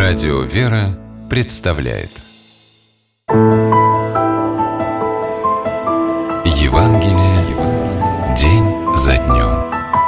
Радио «Вера» представляет Евангелие день за днем.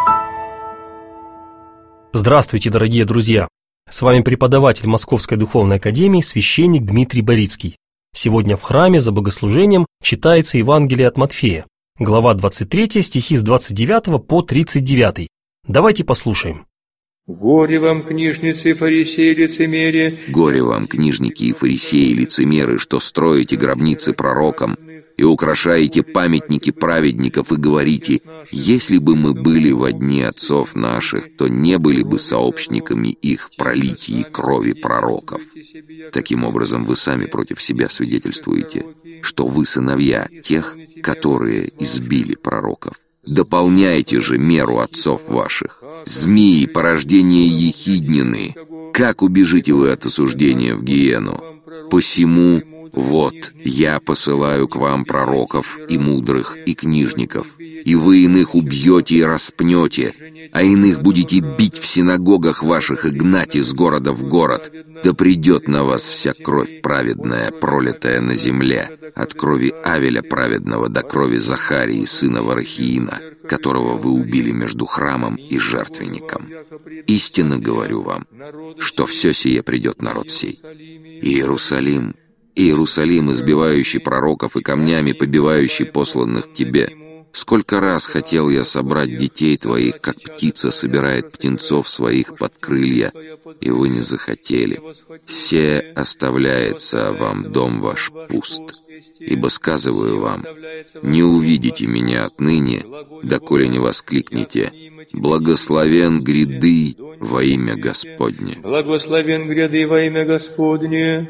Здравствуйте, дорогие друзья! С вами преподаватель Московской Духовной Академии, священник Дмитрий Борицкий. Сегодня в храме за богослужением читается Евангелие от Матфея, глава 23, стихи с 29 по 39. Давайте послушаем. «Горе вам, книжницы и фарисеи, лицемерие! Горе вам, книжники и фарисеи, лицемеры, что строите гробницы пророкам и украшаете памятники праведников и говорите: если бы мы были во дни отцов наших, то не были бы сообщниками их в пролитии крови пророков». Таким образом, вы сами против себя свидетельствуете, что вы сыновья тех, которые избили пророков. Дополняйте же меру отцов ваших. Змеи, порождение ехиднины, как убежите вы от осуждения в гиену? Посему, вот, я посылаю к вам пророков и мудрых, и книжников, и вы иных убьете и распнете, а иных будете бить в синагогах ваших и гнать из города в город. Да придет на вас вся кровь праведная, пролитая на земле, от крови Авеля праведного до крови Захарии, сына Варахиина, которого вы убили между храмом и жертвенником. Истинно говорю вам, что все сие придет на род сей. Иерусалим, Иерусалим, избивающий пророков и камнями побивающий посланных тебе, сколько раз хотел я собрать детей твоих, как птица собирает птенцов своих под крылья, и вы не захотели. Се оставляется вам дом ваш пуст. Ибо сказываю вам, не увидите меня отныне, доколе не воскликнете: благословен гряды во имя Господне. Благословен гряды во имя Господне.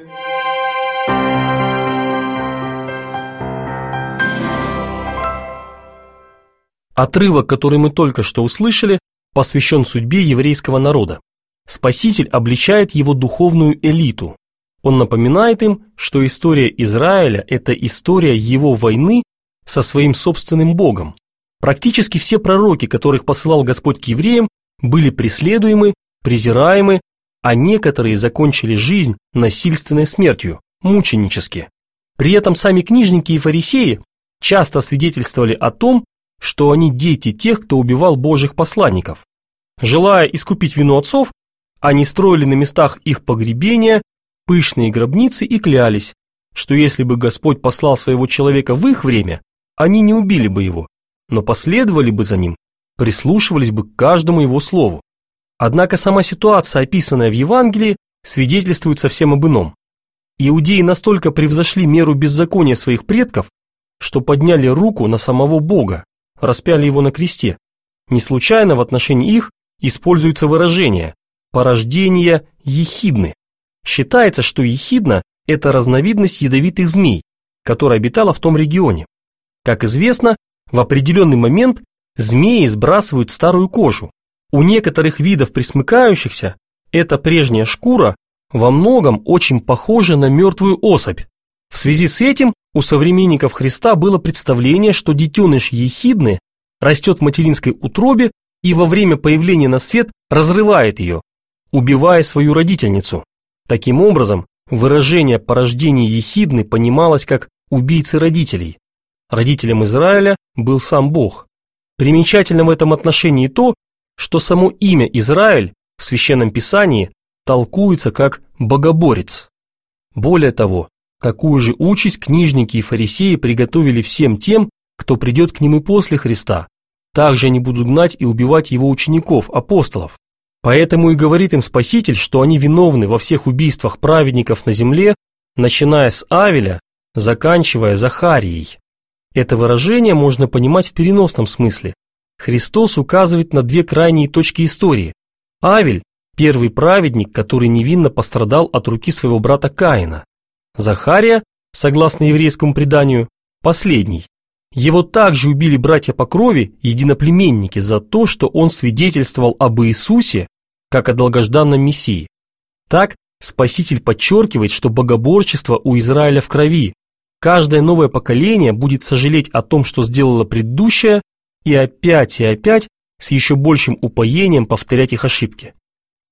Отрывок, который мы только что услышали, посвящен судьбе еврейского народа. Спаситель обличает его духовную элиту. Он напоминает им, что история Израиля – это история его войны со своим собственным Богом. Практически все пророки, которых посылал Господь к евреям, были преследуемы, презираемы, а некоторые закончили жизнь насильственной смертью, мученически. При этом сами книжники и фарисеи часто свидетельствовали о том, что они дети тех, кто убивал Божьих посланников. Желая искупить вину отцов, они строили на местах их погребения пышные гробницы и клялись, что если бы Господь послал своего человека в их время, они не убили бы его, но последовали бы за ним, прислушивались бы к каждому его слову. Однако сама ситуация, описанная в Евангелии, свидетельствует совсем об ином. Иудеи настолько превзошли меру беззакония своих предков, что подняли руку на самого Бога, распяли его на кресте. Не случайно в отношении их используется выражение «порождение ехидны». Считается, что ехидна – это разновидность ядовитых змей, которая обитала в том регионе. Как известно, в определенный момент змеи сбрасывают старую кожу. У некоторых видов пресмыкающихся эта прежняя шкура во многом очень похожа на мертвую особь. В связи с этим у современников Христа было представление, что детеныш ехидны растет в материнской утробе и во время появления на свет разрывает ее, убивая свою родительницу. Таким образом, выражение «порождение ехидны» понималось как «убийцы родителей». Родителем Израиля был сам Бог. Примечательно в этом отношении то, что само имя Израиль в Священном Писании толкуется как «богоборец». Более того, такую же участь книжники и фарисеи приготовили всем тем, кто придет к ним и после Христа. Также они будут гнать и убивать его учеников, апостолов. Поэтому и говорит им Спаситель, что они виновны во всех убийствах праведников на земле, начиная с Авеля, заканчивая Захарией. Это выражение можно понимать в переносном смысле. Христос указывает на две крайние точки истории. Авель – первый праведник, который невинно пострадал от руки своего брата Каина. Захария, согласно еврейскому преданию, последний. Его также убили братья по крови, единоплеменники, за то, что он свидетельствовал об Иисусе, как о долгожданном Мессии. Так, Спаситель подчеркивает, что богоборчество у Израиля в крови. Каждое новое поколение будет сожалеть о том, что сделало предыдущее, и опять с еще большим упоением повторять их ошибки.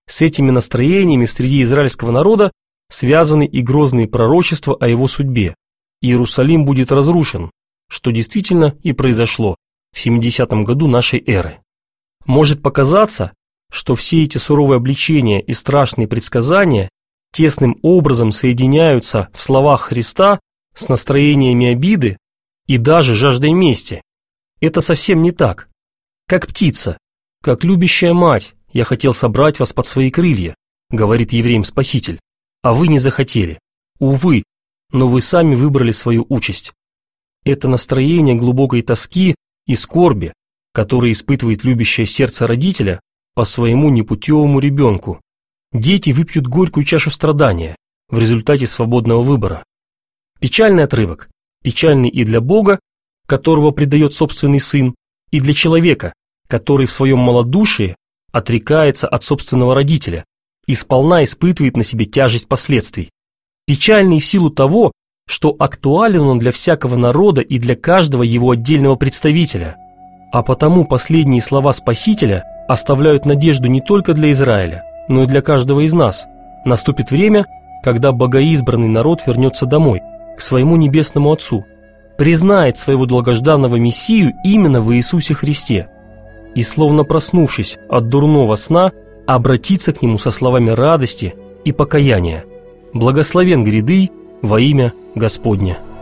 С этими настроениями среди израильского народа связаны и грозные пророчества о его судьбе. Иерусалим будет разрушен, что действительно и произошло в 70-м году нашей эры. Может показаться, что все эти суровые обличения и страшные предсказания тесным образом соединяются в словах Христа с настроениями обиды и даже жаждой мести. Это совсем не так. Как птица, как любящая мать, я хотел собрать вас под свои крылья, говорит евреям Спаситель, а вы не захотели. Увы, но вы сами выбрали свою участь. Это настроение глубокой тоски и скорби, которое испытывает любящее сердце родителя по своему непутевому ребенку. Дети выпьют горькую чашу страдания в результате свободного выбора. Печальный отрывок, печальный и для Бога, которого предает собственный сын, и для человека, который в своем малодушии отрекается от собственного родителя и сполна испытывает на себе тяжесть последствий. Печальный в силу того, что актуален он для всякого народа и для каждого его отдельного представителя. А потому последние слова Спасителя оставляют надежду не только для Израиля, но и для каждого из нас. Наступит время, когда богоизбранный народ вернется домой, к своему небесному Отцу, признает своего долгожданного Мессию именно в Иисусе Христе и, словно проснувшись от дурного сна, обратиться к Нему со словами радости и покаяния. Благословен грядый во имя Господне.